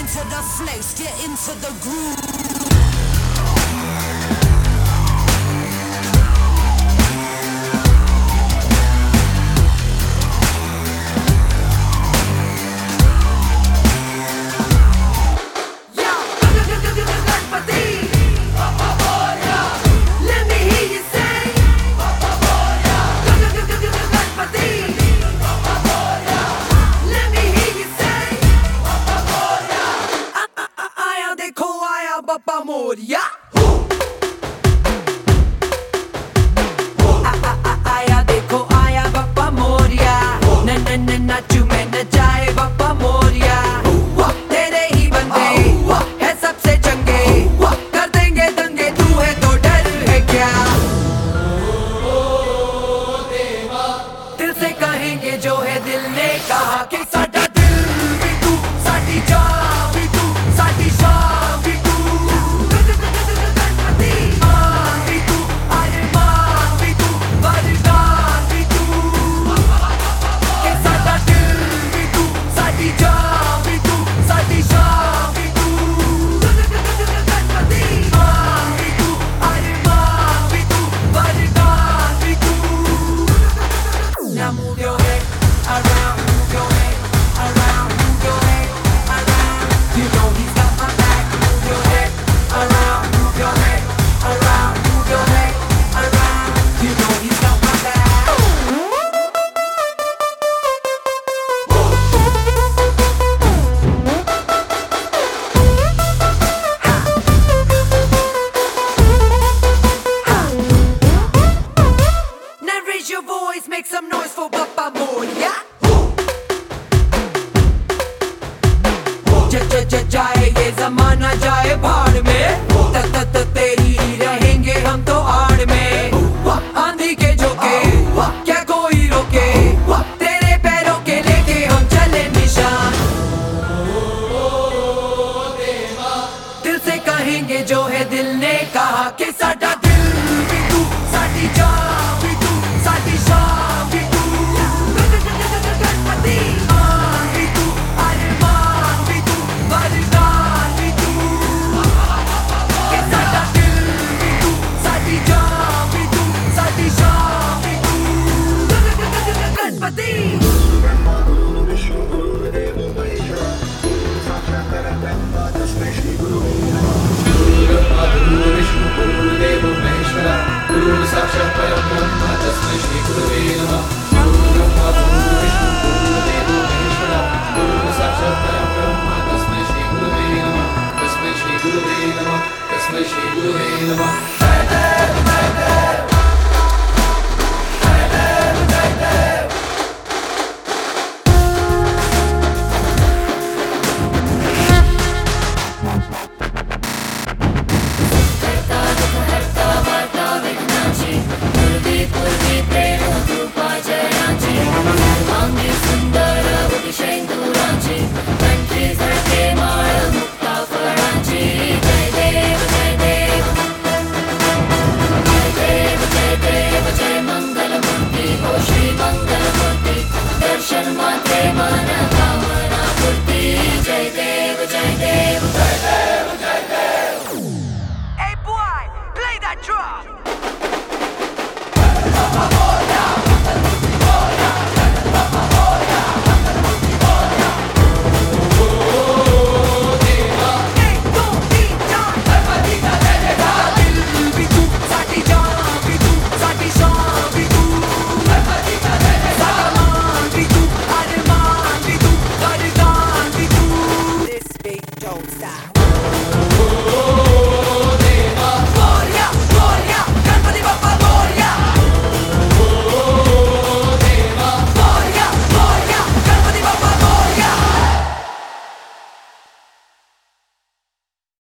into the flex, get into the groove. Bappa Moria आया देखो आया बप्पा मोरिया न नाचू में न जाए बप्पा मोरिया तेरे ही बंदे है सबसे चंगे कर देंगे दंगे तू है तो डर है क्या दिल से कहेंगे जो है दिल ने कहा कि साडा दिल भी तू साडी जान भी तू साडी शान भी तू Now move your head around, move your head around, move your head around. You know he's got my back. Move your head around, move your head around, move your head around. You know he's got my back. Now raise your voice, make some noise for Bappa Moria. जाए ये जमाना जाए भाड़ में तत तेरी ही रहेंगे हम तो आड़ में आंधी के झोंके क्या कोई रोके तेरे पैरों के लेके हम चले निशान दिल से कहेंगे जो है दिल ने कहा कि साडा दिल भी तू साडी जान